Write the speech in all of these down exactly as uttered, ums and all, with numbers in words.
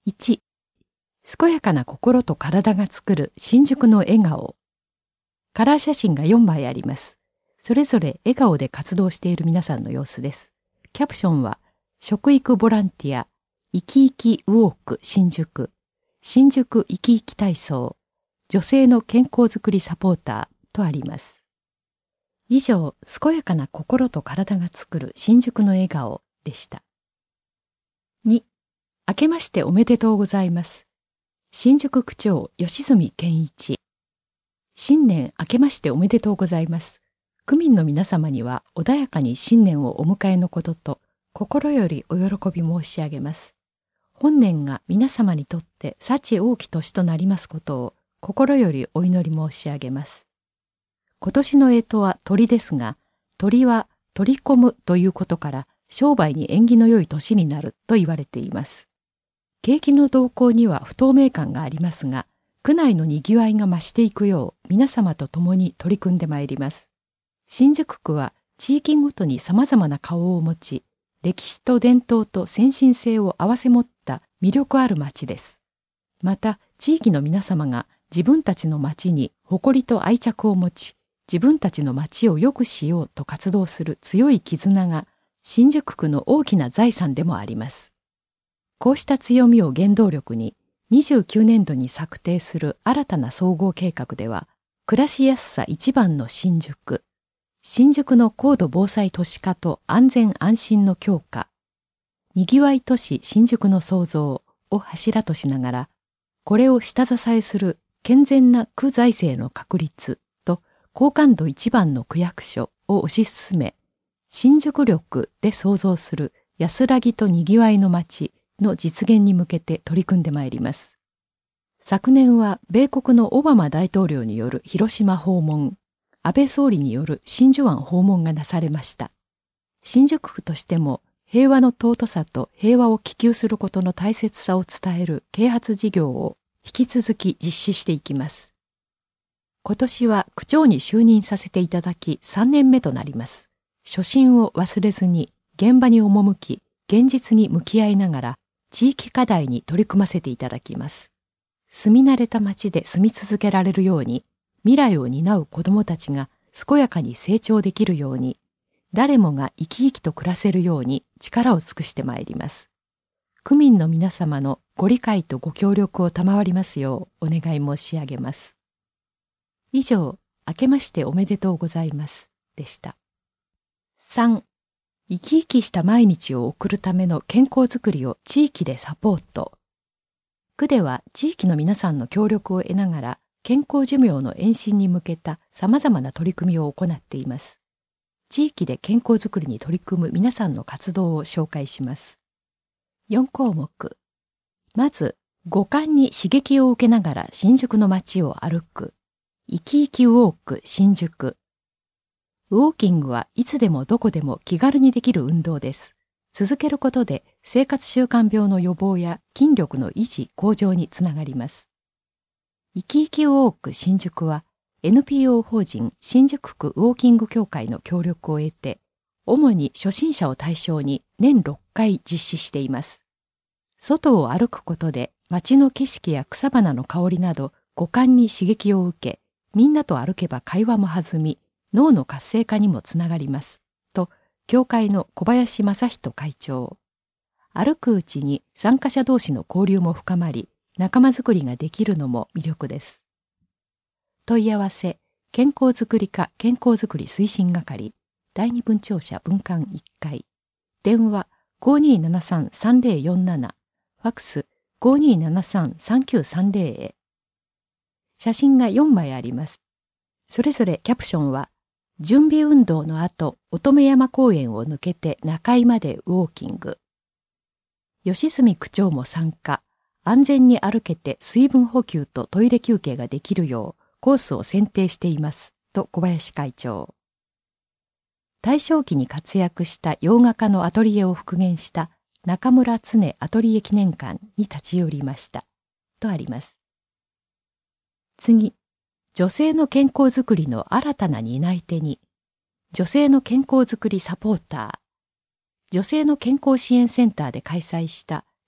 いち、健やかな心と体が作る新宿の笑顔。カラー写真がよんまいあります。それぞれ笑顔で活動している皆さんの様子です。キャプションは、食育ボランティア、生き生きウォーク新宿、新宿生き生き体操、女性の健康づくりサポーターとあります。以上、健やかな心と体が作る新宿の笑顔でした。に、明けましておめでとうございます。新宿区長吉住健一。新年明けましておめでとうございます。区民の皆様には穏やかに新年をお迎えのことと、心よりお喜び申し上げます。本年が皆様にとって幸大き年となりますことを心よりお祈り申し上げます。今年の干支は鳥ですが、鳥は取り込むということから商売に縁起の良い年になると言われています。景気の動向には不透明感がありますが、区内のにぎわいが増していくよう皆様と共に取り組んでまいります。新宿区は地域ごとに様々な顔を持ち、歴史と伝統と先進性を併せ持った魅力ある町です。また、地域の皆様が自分たちの町に誇りと愛着を持ち、自分たちの町を良くしようと活動する強い絆が新宿区の大きな財産でもあります。こうした強みを原動力に、にじゅうきゅうねんどに策定する新たな総合計画では、暮らしやすさ一番の新宿、新宿の高度防災都市化と安全安心の強化、にぎわい都市新宿の創造を柱としながら、これを下支えする健全な区財政の確立と好感度一番の区役所を推し進め、新宿力で創造する安らぎとにぎわいの街の実現に向けて取り組んでまいります。昨年は米国のオバマ大統領による広島訪問、安倍総理による真珠湾訪問がなされました。新宿区としても平和の尊さと平和を希求することの大切さを伝える啓発事業を引き続き実施していきます。今年は区長に就任させていただきさんねんめとなります。初心を忘れずに現場に赴き、現実に向き合いながら地域課題に取り組ませていただきます。住み慣れた町で住み続けられるように、未来を担う子どもたちが健やかに成長できるように、誰もが生き生きと暮らせるように力を尽くしてまいります。区民の皆様のご理解とご協力を賜りますようお願い申し上げます。以上、明けましておめでとうございますでした。さん、生き生きした毎日を送るための健康づくりを地域でサポート。区では地域の皆さんの協力を得ながら、健康寿命の延伸に向けた様々な取り組みを行っています。地域で健康づくりに取り組む皆さんの活動を紹介します。よんこうもく。まず、五感に刺激を受けながら新宿の街を歩く。生き生きウォーク新宿。ウォーキングはいつでもどこでも気軽にできる運動です。続けることで生活習慣病の予防や筋力の維持向上につながります。生き生きウォーク新宿は エヌピーオー 法人新宿区ウォーキング協会の協力を得て、主に初心者を対象に年ろっかい実施しています。外を歩くことで街の景色や草花の香りなど五感に刺激を受け、みんなと歩けば会話も弾み、脳の活性化にもつながります。と、協会の小林正人会長。歩くうちに参加者同士の交流も深まり、仲間づくりができるのも魅力です。問い合わせ、健康づくり課健康づくり推進係、第二分庁舎分館いっかい、電話 ごーにーななさんさんぜろよんなな、ファックス ごーにーななさんさんきゅうさんぜろ へ。写真がよんまいあります。それぞれキャプションは、準備運動の後、乙女山公園を抜けて中井までウォーキング。吉住区長も参加。安全に歩けて水分補給とトイレ休憩ができるようコースを選定しています。と小林会長。大正期に活躍した洋画家のアトリエを復元した中村常アトリエ記念館に立ち寄りました。とあります。次、女性の健康づくりの新たな担い手に、女性の健康づくりサポーター。女性の健康支援センターで開催した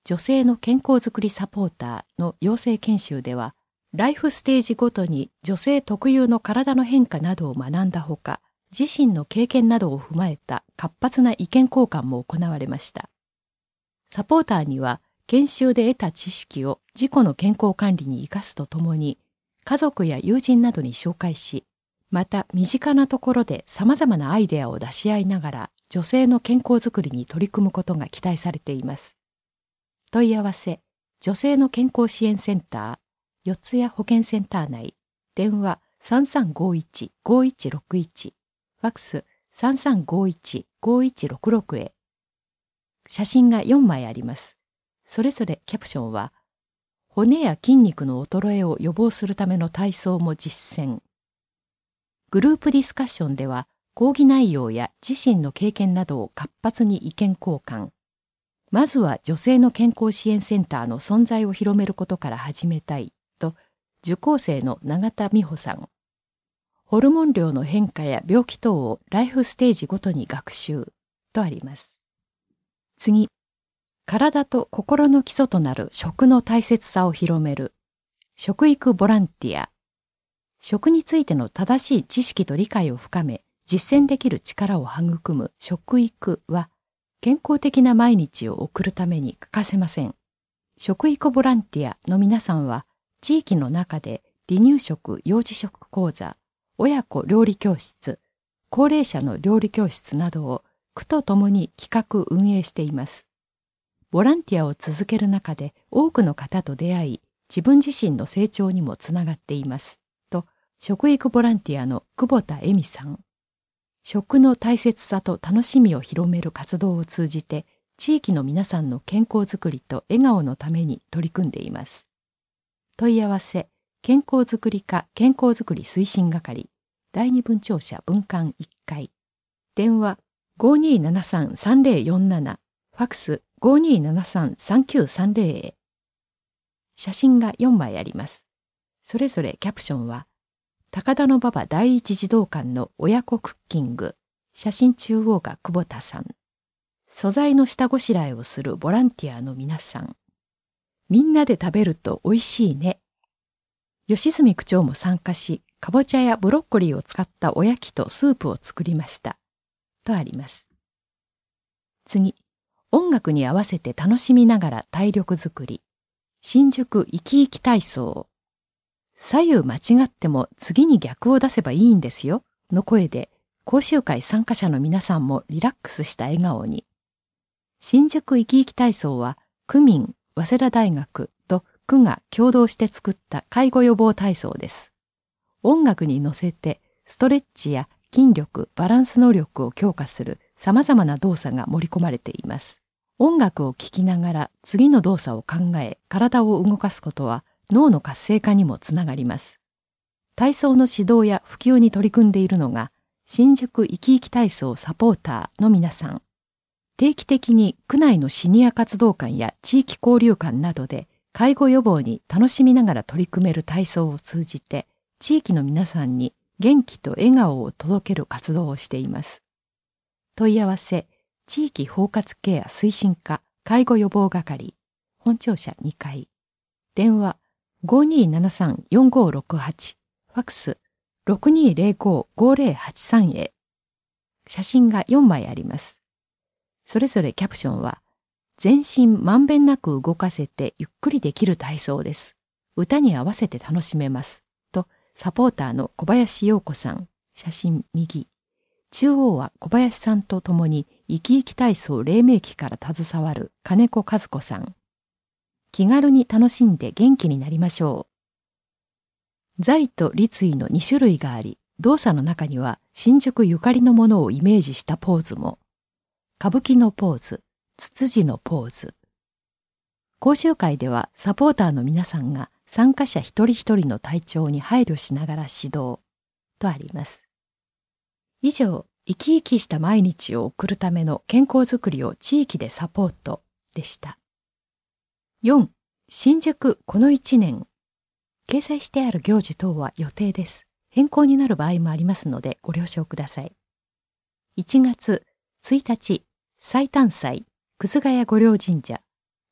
女性の健康づくりサポーターの養成研修では、ライフステージごとに女性特有の体の変化などを学んだほか、自身の経験などを踏まえた活発な意見交換も行われました。サポーターには、研修で得た知識を自己の健康管理に生かすとともに、家族や友人などに紹介し、また身近なところで様々なアイデアを出し合いながら、女性の健康づくりに取り組むことが期待されています。問い合わせ、女性の健康支援センター、四谷保健センター内、電話 さんさんごいちごいちろくいち、ファックス さんさんごいちごいちろくろく へ。写真がよんまいあります。それぞれキャプションは、骨や筋肉の衰えを予防するための体操も実践。グループディスカッションでは、講義内容や自身の経験などを活発に意見交換。まずは女性の健康支援センターの存在を広めることから始めたいと、受講生の永田美穂さん。ホルモン量の変化や病気等をライフステージごとに学習とあります。次、体と心の基礎となる食の大切さを広める食育ボランティア。食についての正しい知識と理解を深め、実践できる力を育む食育は、健康的な毎日を送るために欠かせません。食育ボランティアの皆さんは、地域の中で離乳食幼児食講座、親子料理教室、高齢者の料理教室などを区とともに企画運営しています。ボランティアを続ける中で多くの方と出会い、自分自身の成長にもつながっています。と、食育ボランティアの久保田恵美さん。食の大切さと楽しみを広める活動を通じて、地域の皆さんの健康づくりと笑顔のために取り組んでいます。問い合わせ、健康づくり課健康づくり推進係、第二分庁舎分館いっかい。電話 ごにーななさんさんぜろよんなな、ファックス ごにーななさんさんきゅうさんぜろ へ。写真がよんまいあります。それぞれキャプションは、高田馬場第一児童館の親子クッキング。写真中央が久保田さん。素材の下ごしらえをするボランティアの皆さん。みんなで食べると美味しいね。吉住区長も参加し、かぼちゃやブロッコリーを使ったおやきとスープを作りました。とあります。次、音楽に合わせて楽しみながら体力づくり。新宿生き生き体操。左右間違っても次に逆を出せばいいんですよ、の声で、講習会参加者の皆さんもリラックスした笑顔に。新宿生き生き体操は、区民、早稲田大学と区が共同して作った介護予防体操です。音楽に乗せて、ストレッチや筋力、バランス能力を強化する様々な動作が盛り込まれています。音楽を聴きながら次の動作を考え、体を動かすことは、脳の活性化にもつながります。体操の指導や普及に取り組んでいるのが、新宿生き生き体操サポーターの皆さん。定期的に区内のシニア活動館や地域交流館などで介護予防に楽しみながら取り組める体操を通じて、地域の皆さんに元気と笑顔を届ける活動をしています。問い合わせ、地域包括ケア推進課介護予防係、本庁舎にかい。電話、ごにーななさんよんごろくはち、ファックス ろくにーぜろごごぜろはちさん へ。写真がよんまいあります。それぞれキャプションは、全身まんべんなく動かせてゆっくりできる体操です。歌に合わせて楽しめます。と、サポーターの小林陽子さん、写真右。中央は小林さんと共に生き生き体操黎明期から携わる金子和子さん。気軽に楽しんで元気になりましょう。座と立位のに種類があり、動作の中には新宿ゆかりのものをイメージしたポーズも。歌舞伎のポーズ、ツツジのポーズ。講習会ではサポーターの皆さんが参加者一人一人の体調に配慮しながら指導とあります。以上、生き生きした毎日を送るための健康づくりを地域でサポートでした。よん. 新宿このいちねん。掲載してある行事等は予定です。変更になる場合もありますのでご了承ください。いちがつついたち、最短祭、葛ヶ谷御陵神社。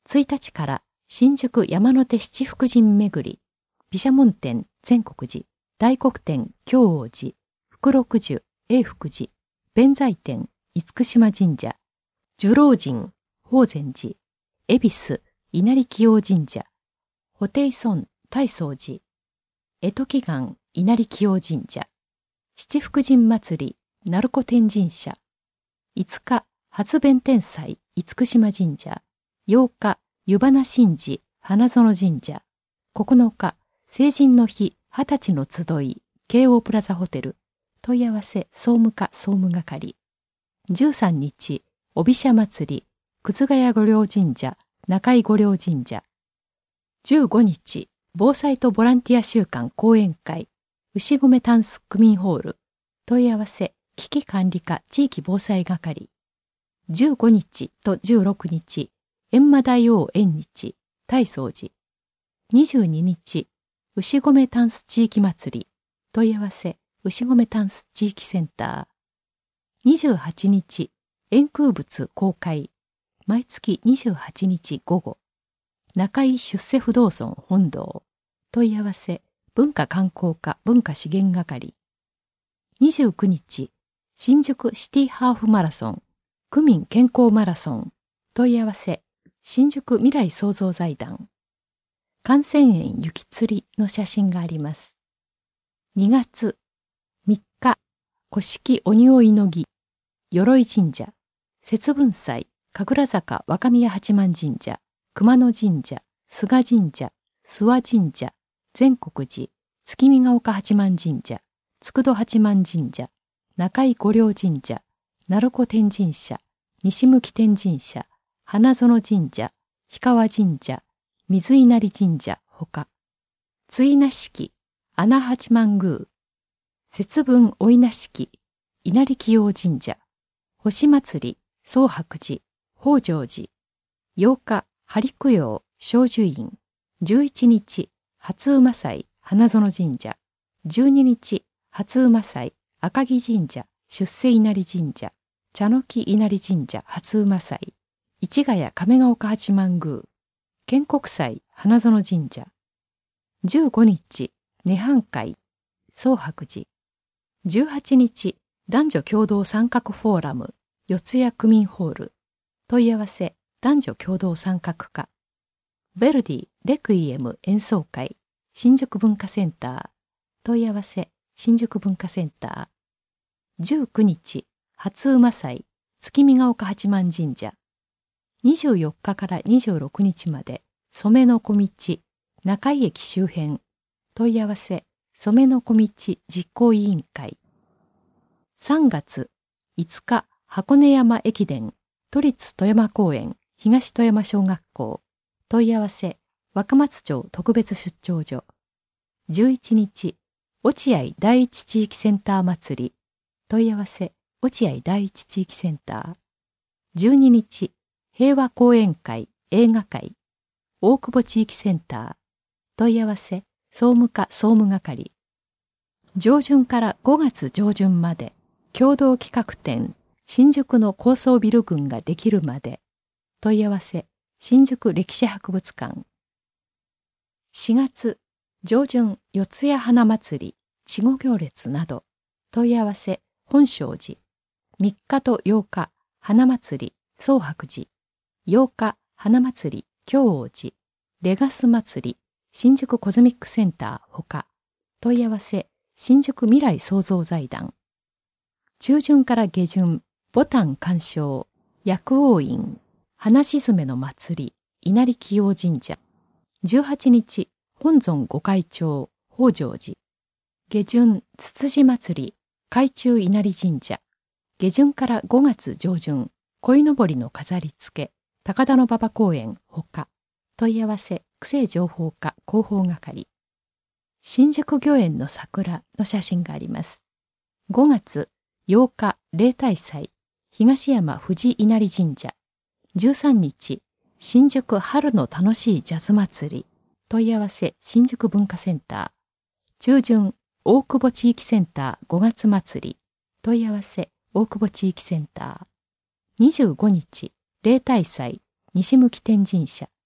ついたちから新宿山手七福神巡り、毘沙門天善国寺、大黒天京王寺、福禄寿永福寺、弁財天厳島神社、寿老神法善寺、恵比寿稲荷清神社、布袋尊大宗寺、絵都祈願稲荷清神社、七福神祭り鳴子天神社、いつか初弁天祭厳島神社、ようか湯花神事花園神社、ここのか成人の日二十歳の集い京王プラザホテル、問い合わせ総務課総務係。じゅうさんにち帯社祭り葛ヶ谷御陵神社中井御陵神社。じゅうごにち防災とボランティア週間講演会牛込タンス区民ホール、問い合わせ危機管理課地域防災係。じゅうごにちとじゅうろくにち閻魔大王縁日大宗寺。にじゅうににち牛込タンス地域祭り、問い合わせ牛込タンス地域センター。にじゅうはちにち円空仏公開、毎月にじゅうはちにち午後、中井出世不動尊本堂、問い合わせ文化観光課文化資源係。にじゅうくにち新宿シティハーフマラソン区民健康マラソン、問い合わせ新宿未来創造財団。観泉園雪つりの写真があります。にがつみっか古式鬼追いの儀鎧神社、節分祭神楽坂若宮八幡神社、熊野神社、菅神社、諏訪神社、善国寺、月見ヶ丘八幡神社、佃八幡神社、中井御陵神社、鳴子天神社、西向天神社、花園神社、氷川神社、水稲荷神社ほか、追稲式、穴八幡宮、節分追稲式、稲荷清神社、星祭り、宗白寺、北条寺、ようか、針供養、正寿院、じゅういちにち、初馬祭、花園神社、じゅうににち、初馬祭、赤城神社、出世稲荷神社、茶の木稲荷神社、初馬祭、市ヶ谷亀ヶ丘八幡宮、建国祭、花園神社、じゅうごにち、涅槃会、宗白寺、じゅうはちにち、男女共同参画フォーラム、四谷区民ホール、問い合わせ、男女共同参画課。ヴェルディレクイエム演奏会、新宿文化センター、問い合わせ、新宿文化センター。じゅうくにち、初馬祭、月見ヶ丘八幡神社。にじゅうよっかからにじゅうろくにちまで、染の小道、中井駅周辺、問い合わせ、染の小道実行委員会。さんがついつか、箱根山駅伝、都立富山公園、東富山小学校、問い合わせ、若松町特別出張所。じゅういちにち、落合第一地域センター祭り、問い合わせ、落合第一地域センター。じゅうににち、平和講演会、映画会、大久保地域センター、問い合わせ、総務課総務係。上旬からごがつ上旬まで、共同企画展、新宿の高層ビル群ができるまで、問い合わせ、新宿歴史博物館。しがつ上旬四谷花祭り、稚児行列など、問い合わせ、本證寺。みっかとようか、花祭り、宗白寺。ようか、花祭り、京王寺。レガス祭り、新宿コズミックセンターほか、問い合わせ、新宿未来創造財団。中旬から下旬、牡丹鑑賞、薬王院、花沈めの祭り、稲荷清神社。じゅうはちにち、本尊御開帳、北条寺。下旬、つつじ祭り、海中稲荷神社。下旬からごがつ上旬、鯉のぼりの飾り付け、高田馬場公園ほか、問い合わせ、区政情報課広報係。新宿御苑の桜の写真があります。ごがつようか、例大祭、東山富士稲荷神社。じゅうさんにち、新宿春の楽しいジャズ祭り。問い合わせ、新宿文化センター。中旬、大久保地域センターごがつ祭り。問い合わせ、大久保地域センター。にじゅうごにち、例大祭、西向天神社。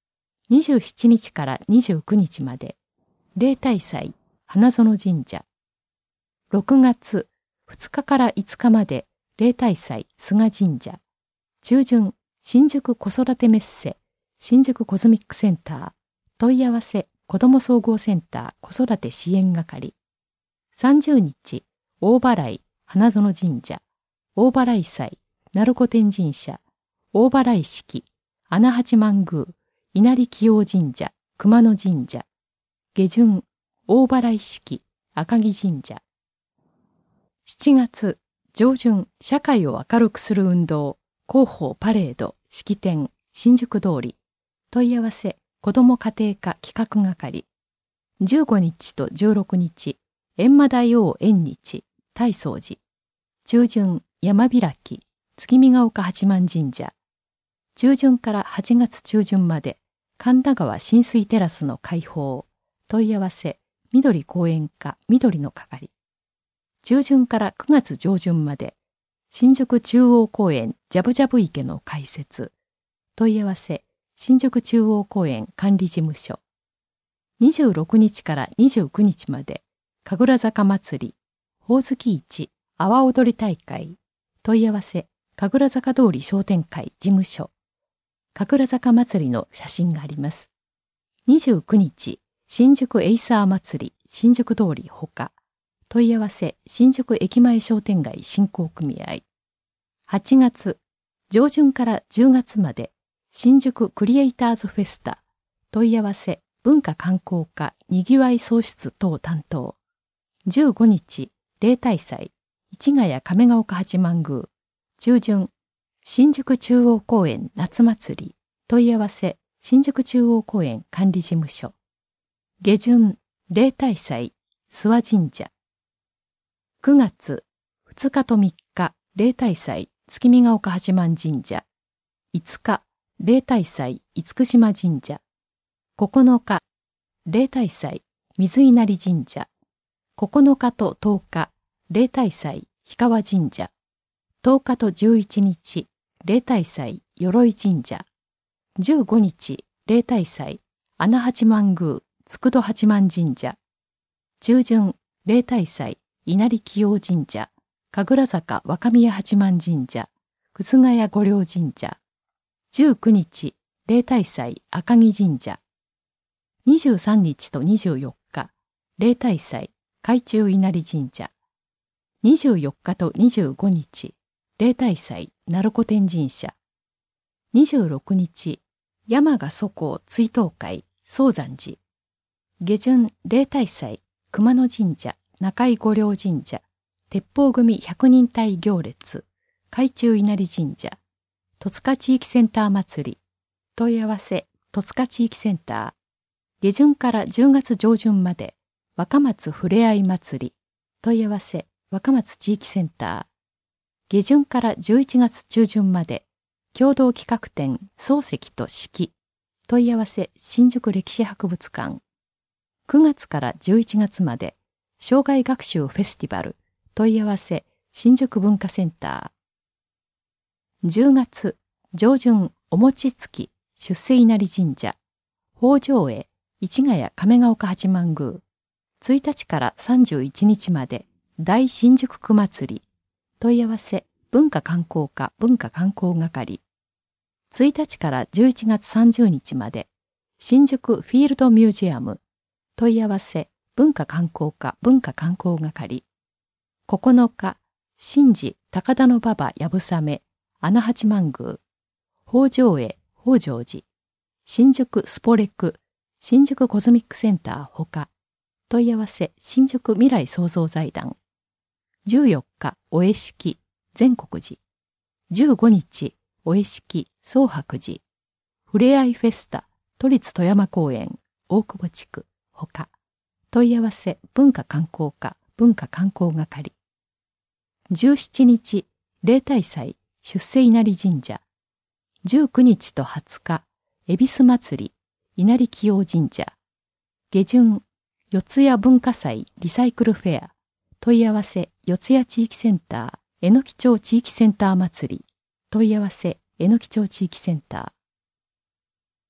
にじゅうしちにちからにじゅうくにちまで、例大祭、花園神社。ろくがつふつかからいつかまで、例大祭、菅神社。中旬、新宿子育てメッセ、新宿コズミックセンター。問い合わせ、子ども総合センター子育て支援係。さんじゅうにち、大払い、花園神社。大払い祭、鳴子天神社。大払い式、穴八幡宮、稲荷清神社、熊野神社。下旬、大払い式、赤城神社。しちがつ上旬、社会を明るくする運動、広報パレード、式典、新宿通り。問い合わせ、子ども家庭科企画係。じゅうごにちとじゅうろくにち、閻魔大王縁日、大宗寺。中旬、山開き、月見ヶ丘八幡神社。中旬からはちがつちゅうじゅんまで、神田川親水テラスの開放。問い合わせ、緑公園課緑の係。中旬からくがつじょうじゅんまで、新宿中央公園ジャブジャブ池の開設。問い合わせ、新宿中央公園管理事務所。にじゅうろくにちからにじゅうくにちまで、神楽坂祭り、ほおずき市、阿波踊り大会。問い合わせ、神楽坂通り商店会事務所。神楽坂祭りの写真があります。にじゅうくにち、新宿エイサー祭り、新宿通りほか。問い合わせ、新宿駅前商店街振興組合。はちがつ、上旬からじゅうがつまで、新宿クリエイターズフェスタ。問い合わせ、文化観光課にぎわい創出等担当。じゅうごにち、例大祭、市ヶ谷亀ヶ丘八幡宮。中旬、新宿中央公園夏祭り。問い合わせ、新宿中央公園管理事務所。下旬、例大祭、諏訪神社。くがつ、ふつかとみっか、例大祭、月見ヶ丘八幡神社。いつか、例大祭、厳島神社。ここのか、例大祭、水稲荷神社。ここのかととおか、例大祭、氷川神社。とおかとじゅういちにち、例大祭、鎧神社。じゅうごにち、例大祭、穴八幡宮、佃八幡神社。中旬、例大祭、稲荷清神社。神楽坂若宮八幡神社。葛ヶ谷御陵神社。じゅうくにち、例大祭、赤城神社。にじゅうさんにちとにじゅうよっか、例大祭、海中稲荷神社。にじゅうよっかとにじゅうごにち、例大祭、鳴子天神社。にじゅうろくにち、山賀祖公追悼会、宗山寺。下旬、例大祭、熊野神社、中井御陵神社。鉄砲組百人隊行列、海中稲荷神社。戸塚地域センター祭り。問い合わせ、戸塚地域センター。下旬からじゅうがつじょうじゅんまで、若松ふれあい祭り。問い合わせ、若松地域センター。下旬からじゅういちがつちゅうじゅんまで、共同企画展、漱石と式。問い合わせ、新宿歴史博物館。くがつからじゅういちがつまで、生涯学習フェスティバル。問い合わせ、新宿文化センター。じゅうがつ、上旬、お餅つき、出世稲荷神社。北条へ、市ヶ谷亀ヶ丘八幡宮。ついたちからさんじゅういちにちまで、大新宿区祭り。問い合わせ、文化観光課文化観光係。ついたちからじゅういちがつさんじゅうにちまで、新宿フィールドミュージアム。問い合わせ、文化観光課文化観光係。ここのか、新寺高田馬場やぶさめ、穴八幡宮。北条へ、北条寺。新宿スポレク、新宿コズミックセンターほか。問い合わせ、新宿未来創造財団。じゅうよっか、お会式、善国寺。じゅうごにち、お会式、宗白寺。ふれあいフェスタ、都立富山公園、大久保地区、ほか。問い合わせ、文化観光課、文化観光係。じゅうしちにち、例大祭、出世稲荷神社。じゅうくにちとはつか、恵比寿祭り、稲荷清神社。下旬、四谷文化祭リサイクルフェア。問い合わせ、四谷地域センター、榎木町地域センター祭り。問い合わせ、榎木町地域センター。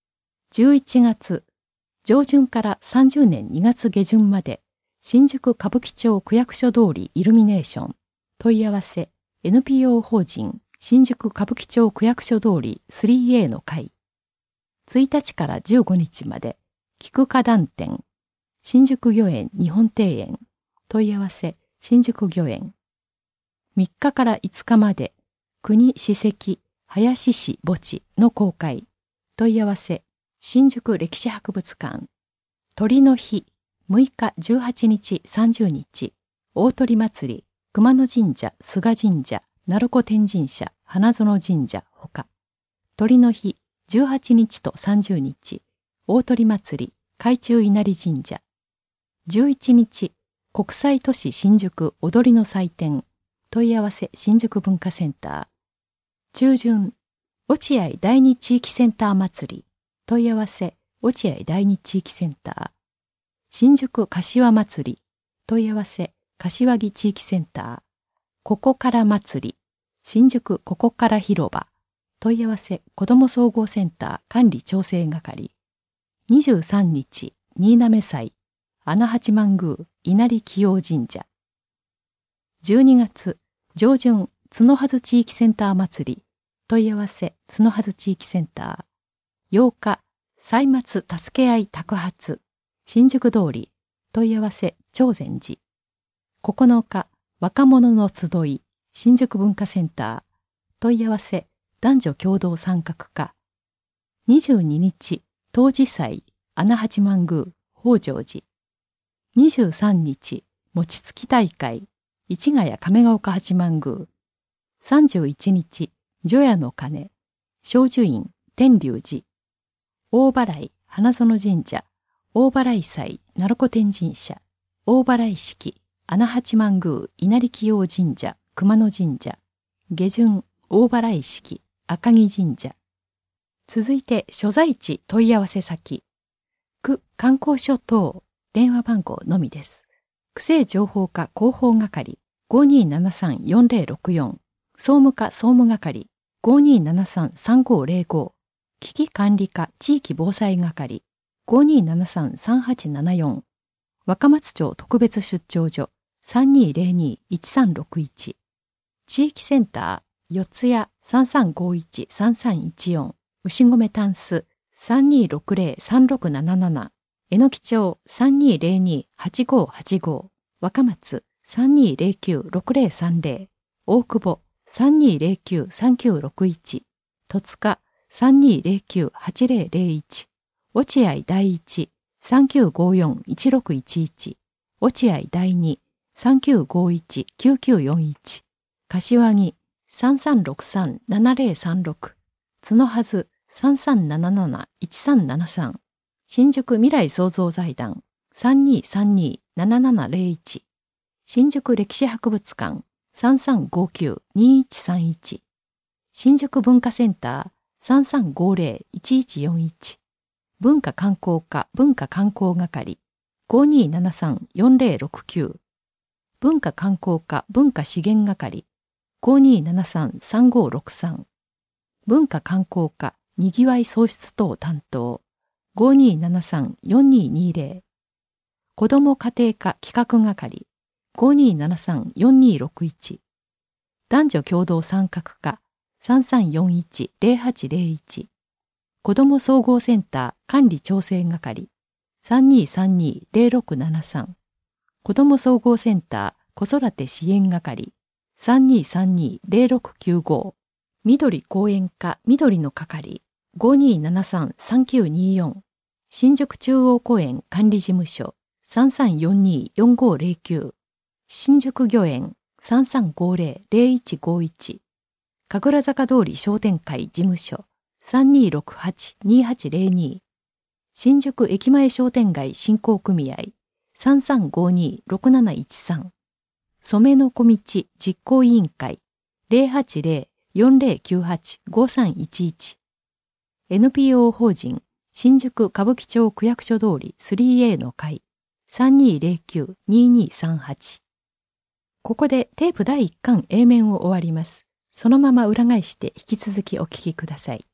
じゅういちがつ上旬からさんじゅうねんにがつげじゅんまで新宿歌舞伎町区役所通りイルミネーション問い合わせ エヌピーオー 法人新宿歌舞伎町区役所通り スリーエー の会。ついたちからじゅうごにちまで菊花壇店新宿御苑日本庭園問い合わせ新宿御苑。みっかからいつかまで国史跡林市墓地の公開問い合わせ新宿歴史博物館。鳥の日むいかじゅうはちにちさんじゅうにち大鳥祭り熊野神社菅神社鳴子天神社花園神社ほか。鳥の日じゅうはちにちとさんじゅうにち大鳥祭り海中稲荷神社。じゅういちにち国際都市新宿踊りの祭典問い合わせ新宿文化センター。中旬落合第二地域センター祭り問い合わせ落合第二地域センター。新宿柏祭り問い合わせ柏木地域センター。ここから祭り新宿ここから広場問い合わせ子ども総合センター管理調整係。にじゅうさんにち新滑祭穴八幡宮稲荷紀陽神社。じゅうにがつ上旬角筈地域センター祭り問い合わせ角筈地域センター。ようか歳末助け合い托発新宿通り問い合わせ長禅寺。ここのか若者の集い新宿文化センター問い合わせ男女共同参画課。にじゅうににち冬至祭穴八幡宮北条寺。にじゅうさんにち餅つき大会市ヶ谷亀ヶ岡八幡宮。さんじゅういちにち除夜の鐘正寿院天龍寺。大払い花園神社大払い祭鳴子天神社。大払い式穴八幡宮稲荷紀陽神社熊野神社。下旬大払い式赤城神社。続いて所在地問い合わせ先区観光所等電話番号のみです。区政情報課広報係 ごにーななさんよんぜろろくよん 総務課総務係 ごにーななさんさんごーぜろご 危機管理課地域防災係 ごにーななさんさんはちななよん 若松町特別出張所 さんにーぜろにーいちさんろくいち 地域センター四谷 さんさんごいちさんさんいちよん 牛込タンス さんにーろくぜろさんろくなななな えのき町 さんにーぜろにーはちごーはちごー 若松 さんにーぜろきゅうろくぜろさんぜろ 大久保 さんにーぜろきゅうさんきゅうろくいち 戸塚 さんにーぜろきゅうはちぜろぜろいち 落合第一 さんきゅうごよんいちろくいちいち 落合第二 さんきゅうごいちきゅうきゅうよんいち 柏木 さんさんろくさんななぜろさんろく 角筈 さんさんなななないちさんななさん 新宿未来創造財団 さんにーさんにーななななぜろいち 新宿歴史博物館 さんさんごきゅうにいちさんいち 新宿文化センター さんさんごぜろいちいちよんいち 文化観光課文化観光係 ごにーななさんよんぜろろくきゅう 文化観光課文化資源係 ごにーななさんさんごーろくさん 文化観光課にぎわい創出等担当 ごにーななさんよんにーにーぜろ 子ども家庭科企画係 ごにーななさんよんにーろくいち 男女共同参画課 さんさんよんいちぜろはちぜろいち 子ども総合センター管理調整係 さんにーさんにーぜろろくななさん 子ども総合センター子育て支援係 さんにーさんにーぜろろくきゅうご 緑公園課緑の係 ごにーななさんさんきゅうにーよん 新宿中央公園管理事務所 さんさんよんにーよんごーぜろきゅう 新宿御苑 さんさんごぜろぜろいちごいち 神楽坂通り商店会事務所 さんにーろくはちにーはちぜろにー 新宿駅前商店街振興組合 さんさんごにーろくなないちさん 染めの小道実行委員会 ぜろはちぜろよんぜろきゅうはちごさんいちいち エヌピーオー 法人新宿歌舞伎町区役所通り スリーエー の会 さんにーぜろきゅうにーにーさんはち。ここでテープだいいっかん A 面を終わります。そのまま裏返して引き続きお聞きください。